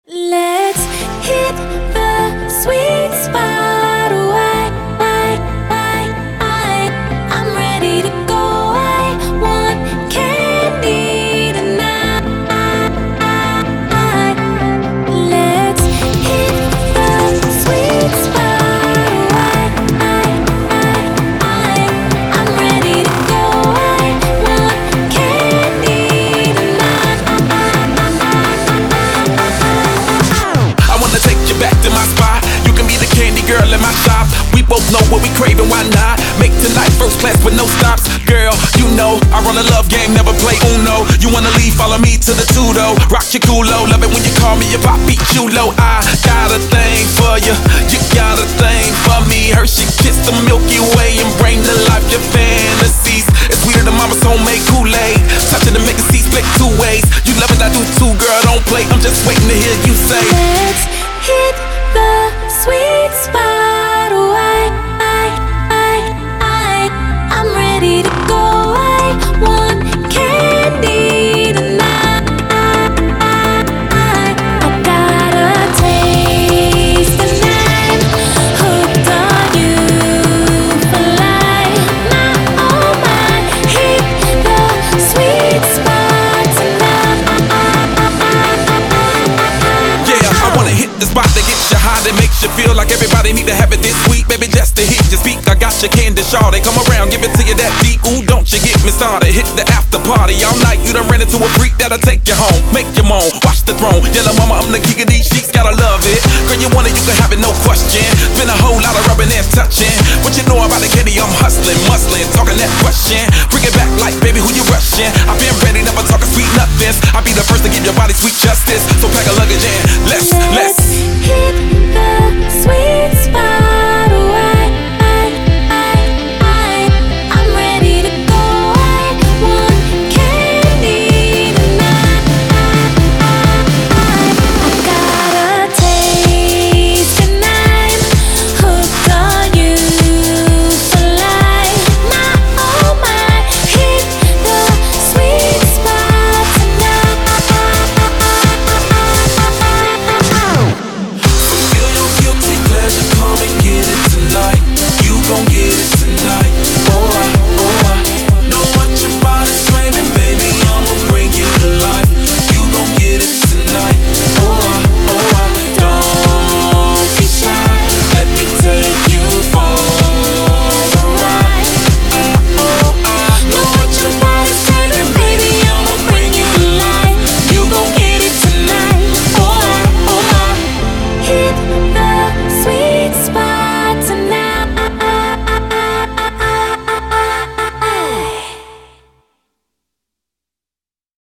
Let's hit the sweet spot. I'm ready to go. I want candy tonight. Let's hit the sweet spot. I'm ready to go. I want candy tonight. I wanna take you back to my spot. You can be the candy girl in my shop. We both know what we craving, why not? Make tonight first class with no stops. Girl, you know I run a love game, never play Uno. You wanna leave, follow me to the Tudo. Rock your culo, love it when you call me your papi chulo. I got a thing for you, you got a thing for me. Hershey kiss the Milky Way and bring to life your fantasies. It's sweeter than mama's homemade Kool-Aid. Touching to make the sea split two ways. You love it, I do too, girl, don't play. I'm just waiting to hear you say, let's hit the sweet spot. I'm ready to go. I want candy tonight. I got a taste and I'm hooked on you for life. My oh my, hit the sweet spot tonight. yeah, I wanna hit the spot that gets you high, that makes you feel like everybody need to have it this week. Baby, just to hit your speak, I got your candy shawl. They come around, give it to you that deep. Ooh, don't you get me started. Hit the after party all night. You done ran into a freak that'll take you home, make you moan, watch the throne. Yellow mama, I'm the king of these sheets, gotta love it. Girl, you want it, you can have it, no question. Been a whole lot of rubbing and touching. What you know about the candy? I'm hustling, muscling, talking that question. Bring it back like, baby, who you rushing? I've been ready, never talking sweet nothings. I'll be the first to give your body sweet justice. So pack a luggage in,